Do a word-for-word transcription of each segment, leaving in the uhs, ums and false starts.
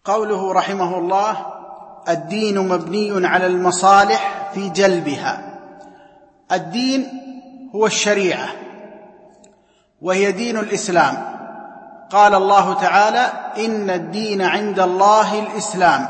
قوله رحمه الله: الدين مبني على المصالح في جلبها. الدين هو الشريعة، وهي دين الإسلام. قال الله تعالى: إن الدين عند الله الإسلام.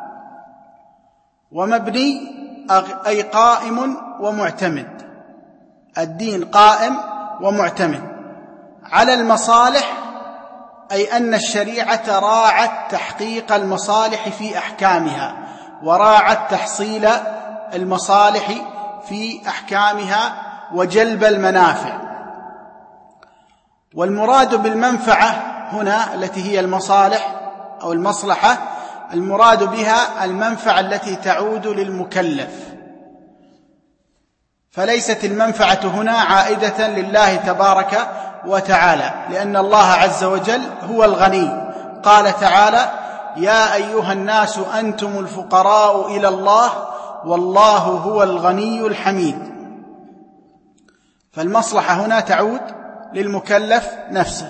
ومبني أي قائم ومعتمد. الدين قائم ومعتمد على المصالح، أي أن الشريعة راعت تحقيق المصالح في أحكامها، وراعت تحصيل المصالح في أحكامها وجلب المنافع. والمراد بالمنفعة هنا التي هي المصالح أو المصلحة، المراد بها المنفعة التي تعود للمكلف، فليست المنفعة هنا عائدة لله تبارك وتعالى، لأن الله عز وجل هو الغني. قال تعالى: يا أيها الناس أنتم الفقراء إلى الله والله هو الغني الحميد. فالمصلحة هنا تعود للمكلف نفسه.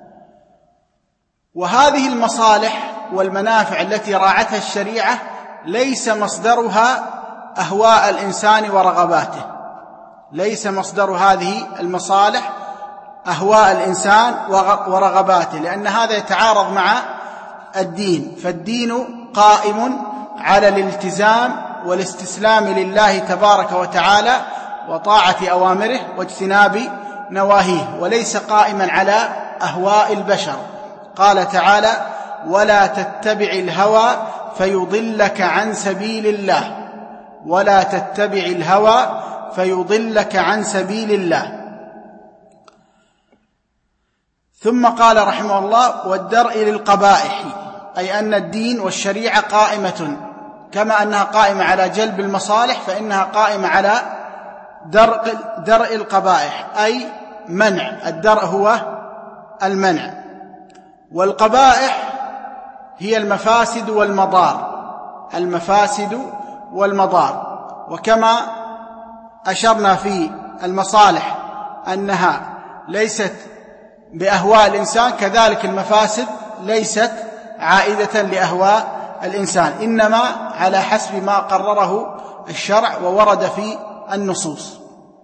وهذه المصالح والمنافع التي راعتها الشريعة ليس مصدرها أهواء الإنسان ورغباته، ليس مصدر هذه المصالح أهواء الإنسان ورغباته، لأن هذا يتعارض مع الدين. فالدين قائم على الالتزام والاستسلام لله تبارك وتعالى وطاعة أوامره واجتناب نواهيه، وليس قائما على أهواء البشر. قال تعالى: ولا تتبع الهوى فيضلك عن سبيل الله. ولا تتبع الهوى فيضلك عن سبيل الله. ثم قال رحمه الله: والدرء للقبائح، أي أن الدين والشريعة قائمة كما أنها قائمة على جلب المصالح، فإنها قائمة على درء, درء القبائح، أي منع. الدرء هو المنع، والقبائح هي المفاسد والمضار. المفاسد والمضار. وكما أشرنا في المصالح أنها ليست بأهواء الإنسان، كذلك المفاسد ليست عائدة لأهواء الإنسان، إنما على حسب ما قرره الشرع وورد في النصوص.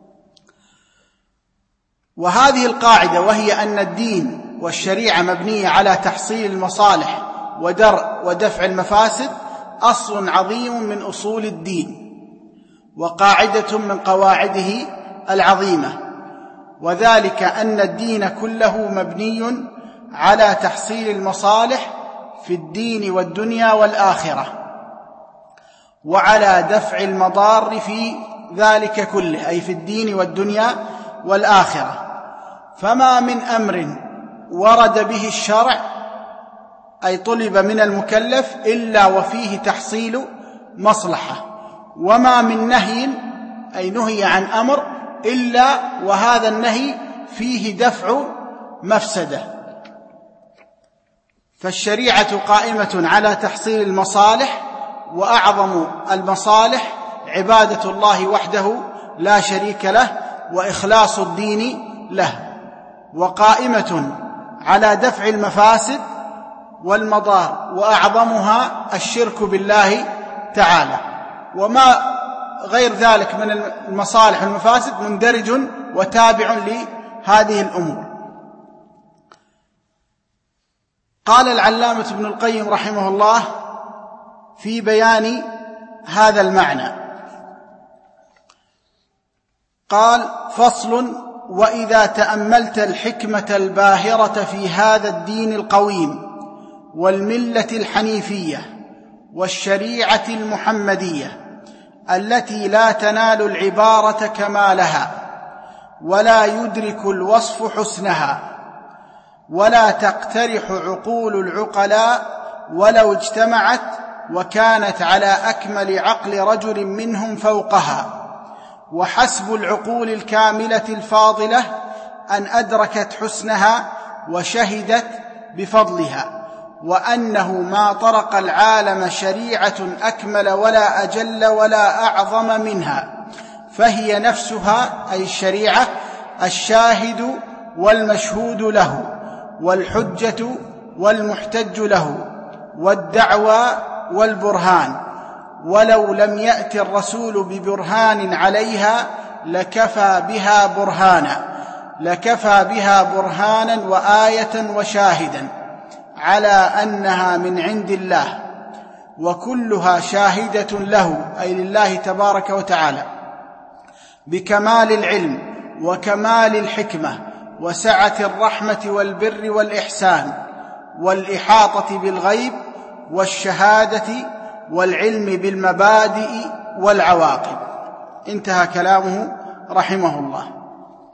وهذه القاعدة، وهي أن الدين والشريعة مبنية على تحصيل المصالح ودرء ودفع المفاسد، أصل عظيم من أصول الدين، وقاعدة من قواعده العظيمة. وذلك أن الدين كله مبني على تحصيل المصالح في الدين والدنيا والآخرة، وعلى دفع المضار في ذلك كله، أي في الدين والدنيا والآخرة. فما من أمر ورد به الشرع، أي طلب من المكلف، إلا وفيه تحصيل مصلحة. وما من نهي، أي نهي عن أمر، إلا وهذا النهي فيه دفع مفسدة. فالشريعة قائمة على تحصيل المصالح، وأعظم المصالح عبادة الله وحده لا شريك له وإخلاص الدين له، وقائمة على دفع المفاسد والمضار، وأعظمها الشرك بالله تعالى. وما غير ذلك من المصالح والمفاسد مندرج وتابع لهذه الأمور. قال العلامة ابن القيم رحمه الله في بيان هذا المعنى، قال: فصل: وإذا تأملت الحكمة الباهرة في هذا الدين القويم والملة الحنيفية والشريعة المحمدية التي لا تنال العبارة كمالها، ولا يدرك الوصف حسنها، ولا تقترح عقول العقلاء ولو اجتمعت وكانت على أكمل عقل رجل منهم فوقها، وحسب العقول الكاملة الفاضلة أن أدركت حسنها وشهدت بفضلها، وأنه ما طرق العالم شريعة أكمل ولا أجل ولا أعظم منها، فهي نفسها، أي الشريعة، الشاهد والمشهود له والحجة والمحتج له، والدعوى والبرهان، ولو لم يأت الرسول ببرهان عليها لكفى بها برهانا لكفى بها برهانا وآية وشاهدا على أنها من عند الله، وكلها شاهدة له أي لله تبارك وتعالى بكمال العلم وكمال الحكمة وسعة الرحمة والبر والإحسان والإحاطة بالغيب والشهادة والعلم بالمبادئ والعواقب. انتهى كلامه رحمه الله.